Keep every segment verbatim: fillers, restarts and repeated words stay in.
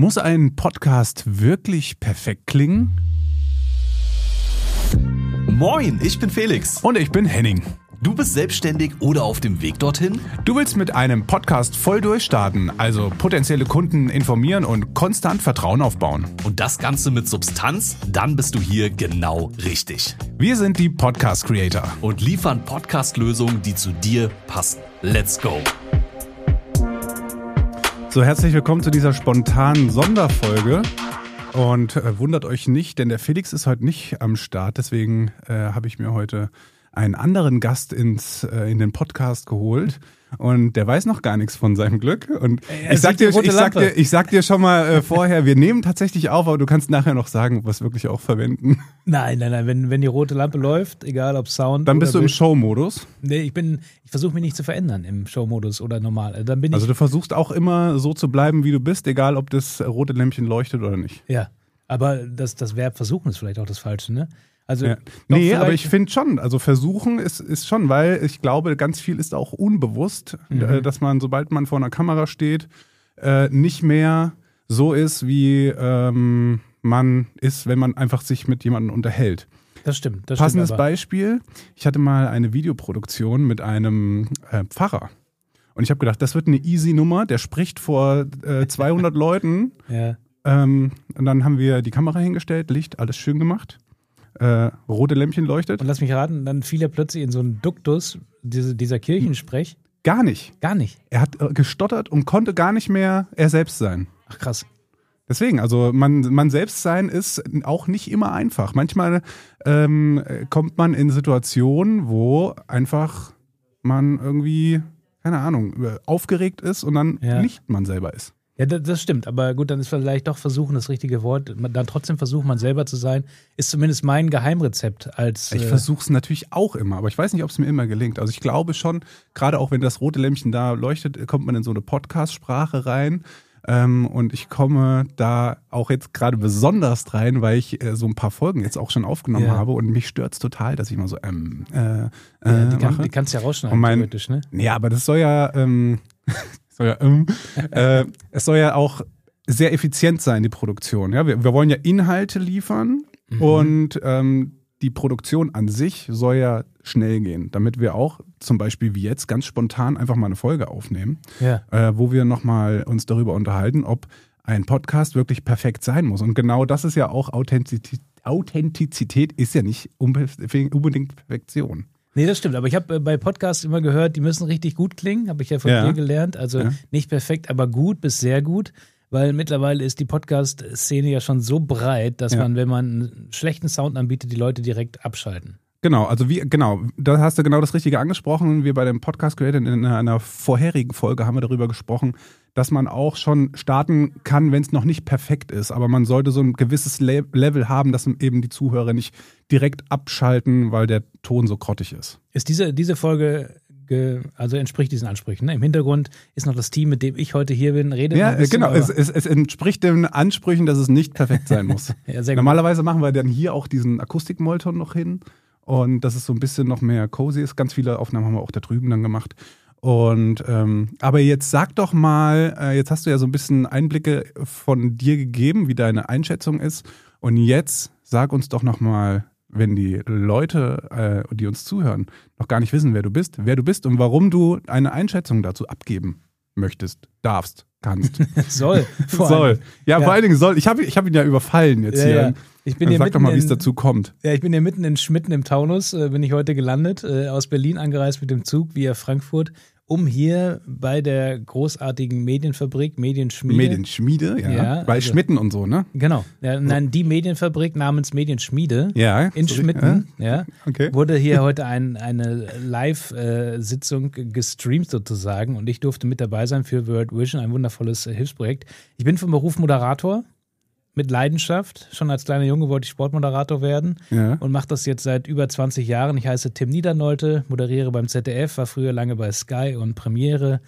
Muss ein Podcast wirklich perfekt klingen? Moin, ich bin Felix. Und ich bin Henning. Du bist selbstständig oder auf dem Weg dorthin? Du willst mit einem Podcast voll durchstarten, also potenzielle Kunden informieren und konstant Vertrauen aufbauen. Und das Ganze mit Substanz? Dann bist du hier genau richtig. Wir sind die Podcast Creator und liefern Podcast-Lösungen, die zu dir passen. Let's go! So, herzlich willkommen zu dieser spontanen Sonderfolge. Und äh, wundert euch nicht, denn der Felix ist heute nicht am Start. Deswegen äh, habe ich mir heute einen anderen Gast ins, äh, in den Podcast geholt. Und der weiß noch gar nichts von seinem Glück. Und er ich sag, dir, ich, sag Lampe. dir, ich sag dir schon mal äh, vorher, wir nehmen tatsächlich auf, aber du kannst nachher noch sagen, ob wir es wirklich auch verwenden. Nein, nein, nein, wenn, wenn die rote Lampe läuft, egal ob Sound Dann bist oder du im Bild. Showmodus. Nee, ich bin, ich versuche mich nicht zu verändern im Showmodus oder normal. Dann bin Also ich, du versuchst auch immer so zu bleiben, wie du bist, egal ob das rote Lämpchen leuchtet oder nicht. ja, aber das, das Verb versuchen ist vielleicht auch das Falsche, ne? Also, Ja. doch, Nee, aber vielleicht- ich finde schon, also versuchen ist, ist schon, weil ich glaube, ganz viel ist auch unbewusst, Mhm. äh, dass man, sobald man vor einer Kamera steht, äh, nicht mehr so ist, wie ähm, man ist, wenn man einfach sich mit jemandem unterhält. Das stimmt, das Passendes stimmt. aber- Beispiel, ich hatte mal eine Videoproduktion mit einem äh, Pfarrer. Und ich habe gedacht, das wird eine easy Nummer, der spricht vor äh, zweihundert Leuten. Ja. Ähm, und dann haben wir die Kamera hingestellt, Licht, alles schön gemacht. Äh, rote Lämpchen leuchtet. Und lass mich raten, dann fiel er plötzlich in so einen Duktus, diese, dieser Kirchensprech. Gar nicht. Gar nicht. Er hat äh, gestottert und konnte gar nicht mehr er selbst sein. Ach krass. Deswegen, also man, man selbst sein ist auch nicht immer einfach. Manchmal ähm, kommt man in Situationen, wo einfach man irgendwie, keine Ahnung, aufgeregt ist und dann Ja. nicht man selber ist. Ja, das, das stimmt, aber gut, dann ist vielleicht doch versuchen das richtige Wort. Man- Dann trotzdem versuchen, man selber zu sein, ist zumindest mein Geheimrezept als. Ich äh, versuche es natürlich auch immer, aber ich weiß nicht, ob es mir immer gelingt. Also ich glaube schon, gerade auch wenn das rote Lämpchen da leuchtet, kommt man in so eine Podcast-Sprache rein. Ähm, und ich komme da auch jetzt gerade besonders rein, weil ich äh, so ein paar Folgen jetzt auch schon aufgenommen Ja. habe und mich stört es total, dass ich mal so ähm, äh, ja, äh, die, kann, mache. die kannst du ja rausschneiden, Und mein- theoretisch, ne? Ja, aber das soll ja, ähm, soll ja ähm, äh, es soll ja auch sehr effizient sein, die Produktion. Ja, wir, wir wollen ja Inhalte liefern Mhm. und ähm, die Produktion an sich soll ja schnell gehen, damit wir auch zum Beispiel wie jetzt ganz spontan einfach mal eine Folge aufnehmen, Ja. äh, wo wir nochmal uns darüber unterhalten, ob ein Podcast wirklich perfekt sein muss. Und genau das ist ja auch Authentizität. Authentizität ist ja nicht unbe- unbedingt Perfektion. Nee, das stimmt. Aber ich habe äh, bei Podcasts immer gehört, die müssen richtig gut klingen. Habe ich ja von Ja. dir gelernt. Also Ja. nicht perfekt, aber gut bis sehr gut. Weil mittlerweile ist die Podcast-Szene ja schon so breit, dass Ja. man, wenn man einen schlechten Sound anbietet, die Leute direkt abschalten. Genau, also wie, genau, da hast du genau das Richtige angesprochen. Wir bei dem Podcast Creator in einer, einer vorherigen Folge haben wir darüber gesprochen, dass man auch schon starten kann, wenn es noch nicht perfekt ist. Aber man sollte so ein gewisses Le- Level haben, dass eben die Zuhörer nicht direkt abschalten, weil der Ton so grottig ist. Ist diese, diese Folge, ge, also entspricht diesen Ansprüchen. Ne? Im Hintergrund ist noch das Team, mit dem ich heute hier bin, redet noch Ja, ein bisschen, genau. aber- Es, es, es entspricht den Ansprüchen, dass es nicht perfekt sein muss. Ja, sehr gut. Normalerweise machen wir dann hier auch diesen Akustikmolton noch hin. Und dass es so ein bisschen noch mehr cozy ist. Ganz viele Aufnahmen haben wir auch da drüben dann gemacht. Und ähm, aber jetzt sag doch mal, äh, jetzt hast du ja so ein bisschen Einblicke von dir gegeben, wie deine Einschätzung ist. Und jetzt sag uns doch noch mal, wenn die Leute, äh, die uns zuhören, noch gar nicht wissen, wer du bist, wer du bist und warum du eine Einschätzung dazu abgeben möchtest, darfst, kannst. soll. Vor soll. allem. Ja, Ja. vor allen Dingen soll. Ich habe ich hab ihn ja überfallen jetzt Ja, hier. ja. Ich bin hier Sag doch mitten mal, wie es in- dazu kommt. Ja, ich bin hier mitten in Schmitten im Taunus, äh, bin ich heute gelandet, äh, aus Berlin angereist mit dem Zug via Frankfurt, um hier bei der großartigen Medienfabrik, Medienschmiede. Medienschmiede, ja. Ja, Bei also- Schmitten und so, ne? Genau. Ja, nein, die Medienfabrik namens Medienschmiede Ja. in so- Schmitten, ja, Okay. wurde hier heute ein, eine Live-Sitzung gestreamt sozusagen und ich durfte mit dabei sein für World Vision, ein wundervolles äh, Hilfsprojekt. Ich bin vom Beruf Moderator. Mit Leidenschaft. Schon als kleiner Junge wollte ich Sportmoderator werden Ja. und mache das jetzt seit über zwanzig Jahren. Ich heiße Tim Niedernolte, moderiere beim Z D F, war früher lange bei Sky und Premiere,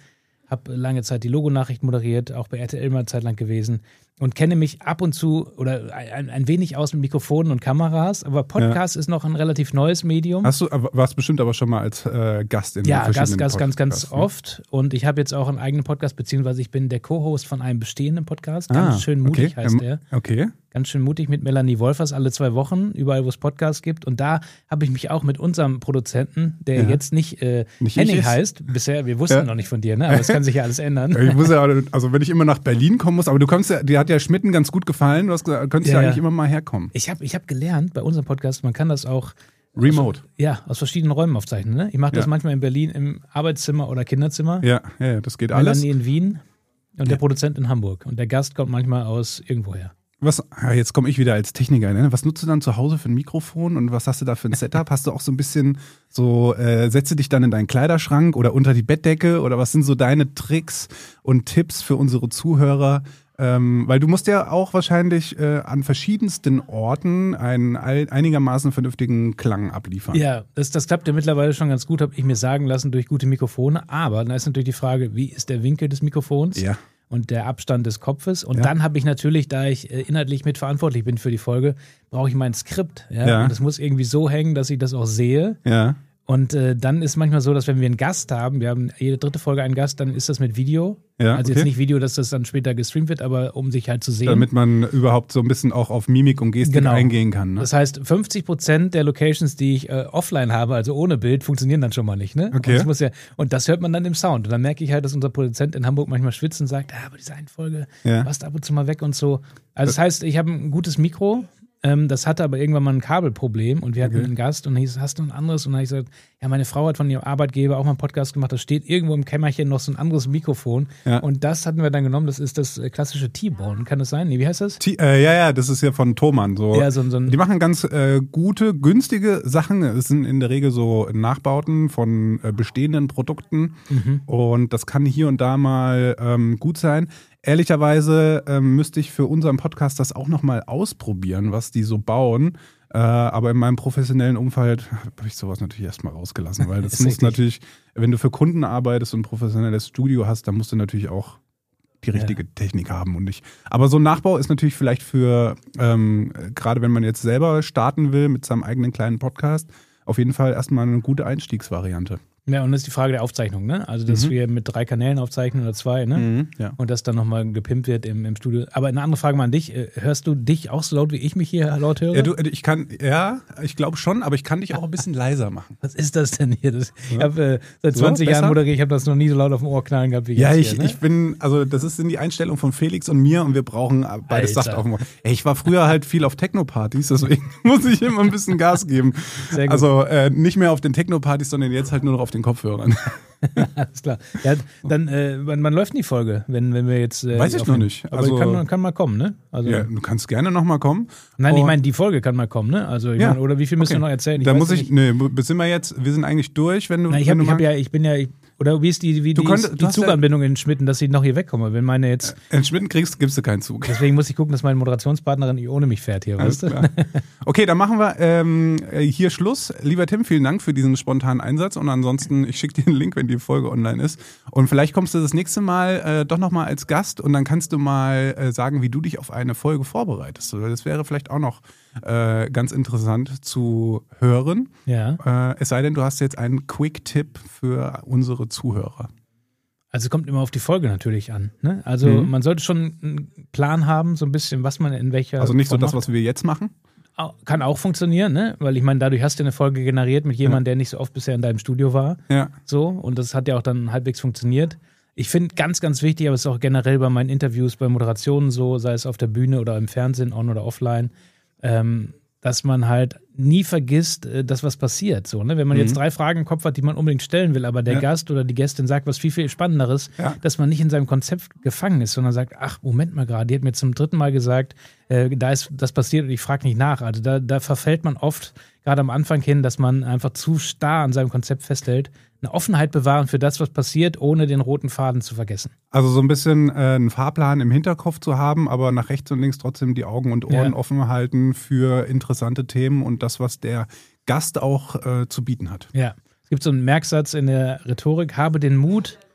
habe lange Zeit die Logonachricht moderiert, auch bei R T L mal eine Zeit lang gewesen und kenne mich ab und zu oder ein, ein wenig aus mit Mikrofonen und Kameras, aber Podcast ja. ist noch ein relativ neues Medium. Hast du, warst bestimmt aber schon mal als äh, Gast in ja, verschiedenen Gast, Gast, ganz, ganz ne? oft und ich habe jetzt auch einen eigenen Podcast, beziehungsweise ich bin der Co-Host von einem bestehenden Podcast, ganz ah, schön mutig okay. heißt ähm, der. Okay. Ganz schön mutig mit Melanie Wolfers alle zwei Wochen, überall wo es Podcasts gibt. Und da habe ich mich auch mit unserem Produzenten, der ja. jetzt nicht, äh, nicht Henning heißt, bisher, wir wussten ja. noch nicht von dir, ne? Aber es kann sich ja alles ändern. Ich muss ja, also wenn ich immer nach Berlin kommen muss, aber du kommst ja, dir hat ja Schmitten ganz gut gefallen, du hast gesagt, du könntest ja, ja eigentlich immer mal herkommen. Ich habe ich hab gelernt bei unserem Podcast, man kann das auch Remote. Aus, ja, aus verschiedenen Räumen aufzeichnen. Ne? Ich mache das ja. manchmal in Berlin im Arbeitszimmer oder Kinderzimmer. Ja, ja, das geht alles. Melanie in Wien und ja. der Produzent in Hamburg. Und der Gast kommt manchmal aus irgendwoher. Was, jetzt komme ich wieder als Techniker, ne? Was nutzt du dann zu Hause für ein Mikrofon und was hast du da für ein Setup? Hast du auch so ein bisschen so, äh, setze dich dann in deinen Kleiderschrank oder unter die Bettdecke oder was sind so deine Tricks und Tipps für unsere Zuhörer? Ähm, weil du musst ja auch wahrscheinlich äh, an verschiedensten Orten einen ein, einigermaßen vernünftigen Klang abliefern. Ja, das, das klappt ja mittlerweile schon ganz gut, habe ich mir sagen lassen, durch gute Mikrofone. Aber da ist natürlich die Frage, wie ist der Winkel des Mikrofons? Ja. Und der Abstand des Kopfes. Und ja. dann habe ich natürlich, da ich äh, inhaltlich mitverantwortlich bin für die Folge, brauche ich mein Skript. Ja? Ja. Und das muss irgendwie so hängen, dass ich das auch sehe. Ja. Und äh, dann ist manchmal so, dass wenn wir einen Gast haben, wir haben jede dritte Folge einen Gast, dann ist das mit Video. Ja, also okay. jetzt nicht Video, dass das dann später gestreamt wird, aber um sich halt zu sehen. Damit man überhaupt so ein bisschen auch auf Mimik und Gestik genau. eingehen kann. Ne? Das heißt, fünfzig Prozent der Locations, die ich äh, offline habe, also ohne Bild, funktionieren dann schon mal nicht. Ne? Okay. Und das, muss ja, und das hört man dann im Sound. Und dann merke ich halt, dass unser Produzent in Hamburg manchmal schwitzt und sagt, ah, aber diese eine Folge, ja. warst ab und zu mal weg und so. Also das heißt, ich habe ein gutes Mikro, ähm, das hatte aber irgendwann mal ein Kabelproblem und wir hatten okay. einen Gast und hieß, hast du ein anderes? Und dann habe ich gesagt, ja, meine Frau hat von ihrem Arbeitgeber auch mal einen Podcast gemacht, da steht irgendwo im Kämmerchen noch so ein anderes Mikrofon ja. und das hatten wir dann genommen, das ist das klassische T-Bone, kann das sein? Nee, wie heißt das? T- äh, ja, ja, das ist ja von Thomann. So. Ja, so, so ein Die machen ganz äh, gute, günstige Sachen, es sind in der Regel so Nachbauten von äh, bestehenden Produkten mhm. und das kann hier und da mal ähm, gut sein. Ehrlicherweise ähm, müsste ich für unseren Podcast das auch nochmal ausprobieren, was die so bauen. Äh, aber in meinem professionellen Umfeld habe ich sowas natürlich erstmal rausgelassen, weil das muss richtig. Natürlich, wenn du für Kunden arbeitest und ein professionelles Studio hast, dann musst du natürlich auch die richtige ja. Technik haben und nicht. Aber so ein Nachbau ist natürlich vielleicht für, ähm, gerade wenn man jetzt selber starten will mit seinem eigenen kleinen Podcast, auf jeden Fall erstmal eine gute Einstiegsvariante. Ja, und das ist die Frage der Aufzeichnung, ne? Also, dass mhm. wir mit drei Kanälen aufzeichnen oder zwei, ne? Mhm, ja. Und das dann nochmal gepimpt wird im, im Studio. Aber eine andere Frage mal an dich. Hörst du dich auch so laut, wie ich mich hier laut höre? Ja, du, ich kann, ja, ich glaube schon, aber ich kann dich auch ein bisschen leiser machen. Was ist das denn hier? Das, ich habe äh, seit zwanzig so, Jahren moderiert, ich habe das noch nie so laut auf dem Ohr knallen gehabt wie ja, jetzt ich, hier, ne? ich bin, also das ist in die Einstellung von Felix und mir und wir brauchen beides sacht auf dem Ohr. Ey, ich war früher halt viel auf Techno-Partys, deswegen muss ich immer ein bisschen Gas geben. Sehr gut. Also äh, nicht mehr auf den Techno-Partys, sondern jetzt halt nur noch auf den Kopfhörern. Alles klar. Ja, dann, äh, wann, wann läuft denn die Folge, wenn, wenn wir jetzt. Äh, Weiß ich noch nicht. Aber also, kann, kann mal kommen, ne? Also, ja, du kannst gerne nochmal kommen. Nein, und ich meine, die Folge kann mal kommen, ne? Also, ich ja. mein, oder wie viel müssen okay. wir noch erzählen? Ich da weiß muss nicht. ich, nee, sind wir jetzt, wir sind eigentlich durch, wenn du. Na, ich, hab, ich, hab ja, ich bin ja. Ich, oder wie ist die, wie du die, konntest, ist die Zuganbindung ja in Schmitten, dass ich noch hier wegkomme? Wenn meine jetzt. In Schmitten kriegst, gibst du keinen Zug. Deswegen muss ich gucken, dass meine Moderationspartnerin ohne mich fährt hier, weißt du? Okay, dann machen wir ähm, hier Schluss. Lieber Tim, vielen Dank für diesen spontanen Einsatz und ansonsten, ich schicke dir einen Link, wenn die Folge online ist. Und vielleicht kommst du das nächste Mal äh, doch nochmal als Gast und dann kannst du mal äh, sagen, wie du dich auf eine Folge vorbereitest. Das wäre vielleicht auch noch äh, ganz interessant zu hören. Ja. Äh, es sei denn, du hast jetzt einen Quick-Tipp für unsere Zuhörer. Also kommt immer auf die Folge natürlich an. Ne? Also mhm. man sollte schon einen Plan haben, so ein bisschen, was man in welcher Also nicht Form so das, macht. was wir jetzt machen? Kann auch funktionieren, ne? Weil ich meine, dadurch hast du eine Folge generiert mit jemandem, ja. der nicht so oft bisher in deinem Studio war. Ja. So, und das hat ja auch dann halbwegs funktioniert. Ich finde ganz, ganz wichtig, aber es ist auch generell bei meinen Interviews, bei Moderationen so, sei es auf der Bühne oder im Fernsehen, on oder offline, ähm, dass man halt nie vergisst, dass was passiert. So, ne? Wenn man mhm. jetzt drei Fragen im Kopf hat, die man unbedingt stellen will, aber der ja. Gast oder die Gästin sagt was viel, viel Spannenderes, ja. dass man nicht in seinem Konzept gefangen ist, sondern sagt, ach, Moment mal gerade, die hat mir zum dritten Mal gesagt, äh, da ist das passiert und ich frage nicht nach. Also da, da verfällt man oft, gerade am Anfang hin, dass man einfach zu starr an seinem Konzept festhält, eine Offenheit bewahren für das, was passiert, ohne den roten Faden zu vergessen. Also so ein bisschen äh, einen Fahrplan im Hinterkopf zu haben, aber nach rechts und links trotzdem die Augen und Ohren ja. offen halten für interessante Themen und das, was der Gast auch äh, zu bieten hat. Ja, es gibt so einen Merksatz in der Rhetorik, habe den Mut,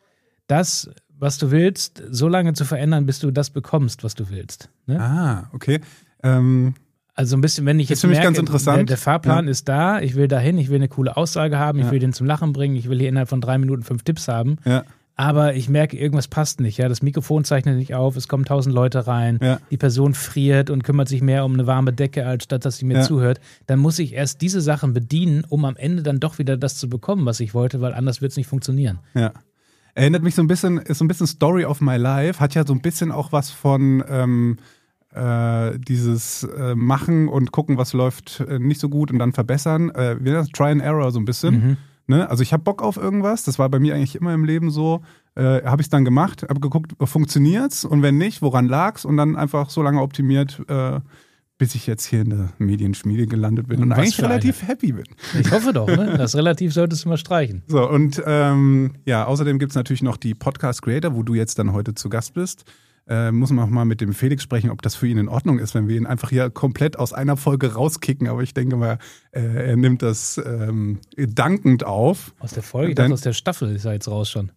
das, was du willst, so lange zu verändern, bis du das bekommst, was du willst. Ne? Ah, okay. Ähm, also ein bisschen, wenn ich jetzt für mich merke, ganz interessant. Der, der Fahrplan Ja. ist da, ich will dahin, ich will eine coole Aussage haben, ich Ja. will den zum Lachen bringen, ich will hier innerhalb von drei Minuten fünf Tipps haben. ja. Aber ich merke, irgendwas passt nicht. Ja? Das Mikrofon zeichnet nicht auf, es kommen tausend Leute rein, Ja. die Person friert und kümmert sich mehr um eine warme Decke, als statt dass sie mir Ja. zuhört. Dann muss ich erst diese Sachen bedienen, um am Ende dann doch wieder das zu bekommen, was ich wollte, weil anders wird es nicht funktionieren. Ja. Erinnert mich so ein bisschen, ist so ein bisschen Story of my life, hat ja so ein bisschen auch was von ähm, äh, dieses äh, Machen und gucken, was läuft äh, nicht so gut und dann verbessern. Äh, wie nennt das? Try and Error so ein bisschen. Mhm. Ne? Also ich habe Bock auf irgendwas, das war bei mir eigentlich immer im Leben so. Äh, habe ich es dann gemacht, habe geguckt, funktioniert's und wenn nicht, woran lag's und dann einfach so lange optimiert, äh, bis ich jetzt hier in der Medienschmiede gelandet bin und, Und was eigentlich für eine. relativ happy bin. Ich hoffe doch, ne? Das relativ solltest du mal streichen. So, und ähm, ja, außerdem gibt es natürlich noch die Podcast Creator, wo du jetzt dann heute zu Gast bist. Äh, muss man auch mal mit dem Felix sprechen, ob das für ihn in Ordnung ist, wenn wir ihn einfach hier komplett aus einer Folge rauskicken. Aber ich denke mal, äh, er nimmt das ähm, dankend auf. Aus der Folge, ich Dann- dachte, aus der Staffel ist er jetzt raus schon.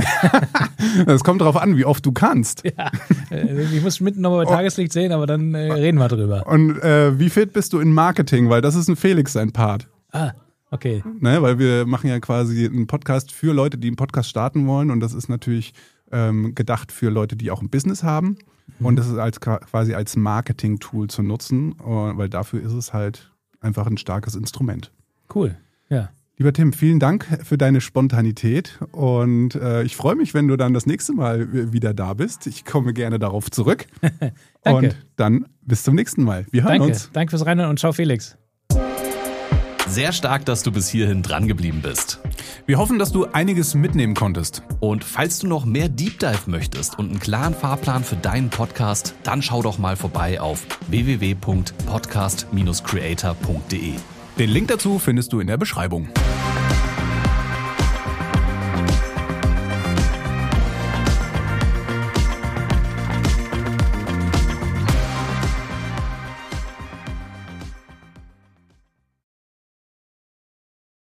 Es kommt darauf an, wie oft du kannst. Ja, äh, ich muss mitten nochmal bei Tageslicht sehen, aber dann äh, reden wir drüber. Und äh, wie fit bist du in Marketing? Weil das ist ein Felix sein Part. Ah, okay. Ne? Weil wir machen ja quasi einen Podcast für Leute, die einen Podcast starten wollen. Und das ist natürlich ähm, gedacht für Leute, die auch ein Business haben. Und das ist als, quasi als Marketing-Tool zu nutzen, weil dafür ist es halt einfach ein starkes Instrument. Cool. Ja. Lieber Tim, vielen Dank für deine Spontanität und äh, ich freue mich, wenn du dann das nächste Mal wieder da bist. Ich komme gerne darauf zurück. Danke. Und dann bis zum nächsten Mal. Wir hören Danke. uns. Danke fürs Reinhören und ciao, Felix. Sehr stark, dass du bis hierhin dran geblieben bist. Wir hoffen, dass du einiges mitnehmen konntest. Und falls du noch mehr Deep Dive möchtest und einen klaren Fahrplan für deinen Podcast, dann schau doch mal vorbei auf w w w punkt podcast Bindestrich creator punkt de. Den Link dazu findest du in der Beschreibung.